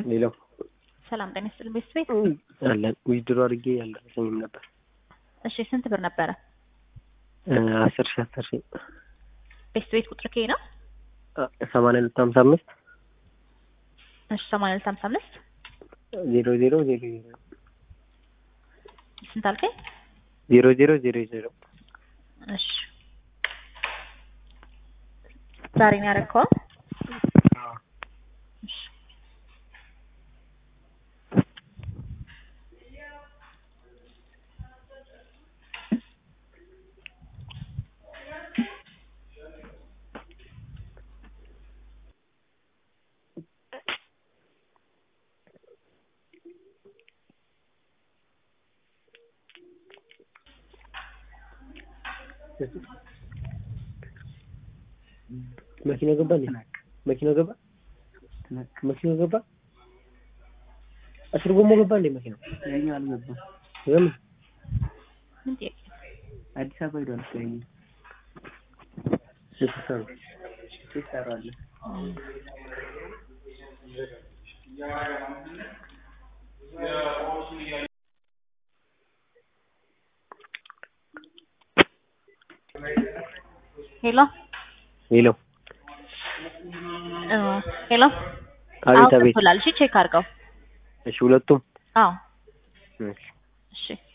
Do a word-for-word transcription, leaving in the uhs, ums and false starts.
ሌላው ሰላም ጤና ይስጥልኝ ቤት አለ ዊዝድሮ አድርጌ ያልደረሰኝም ነበር። እሺ ስንት ብር ነበረ? አስር ሺህ አስር ሺህ ቤት ቤት ቁጥር ከይ ነው ሰማንያ ሁለት ሃምሳ አምስት እሺ ሰማንያ ሁለት ሃምሳ አምስት ዜሮ ዜሮ ዜሮ ዜሮ ስንት አልከኝ? ዜሮ ዜሮ ዜሮ ዜሮ እሺ ዛሬ ነው ያደረከው? አዎ እሺ መኪና ገባ እንዴ? መኪና ገባ መኪና ገባ አስር ጎማ ገባ እንዴ? መኪና ያኛው አልገባም። ለምን እንዴ አዲስ አበባ ሄዷል? ከኝ ሲስተር ሲስተር አለ ሄሎ ሄሎ ሄሎ አቤት አቤት አውጥቷል። እሺ ቼክ አድርገው። እሺ ሁለቱም አዎ እሺ እሺ